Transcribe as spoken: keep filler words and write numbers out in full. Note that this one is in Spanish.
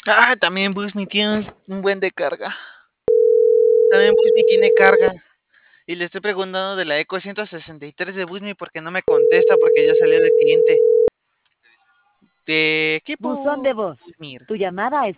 Ah, también Buzzme tiene un un buen de carga. También Buzzme tiene carga. Y le estoy preguntando de la Eco ciento sesenta y tres de Buzzme porque no me contesta, porque ya salió de cliente. De Buzón de equipo voz. Buzzme. Tu llamada es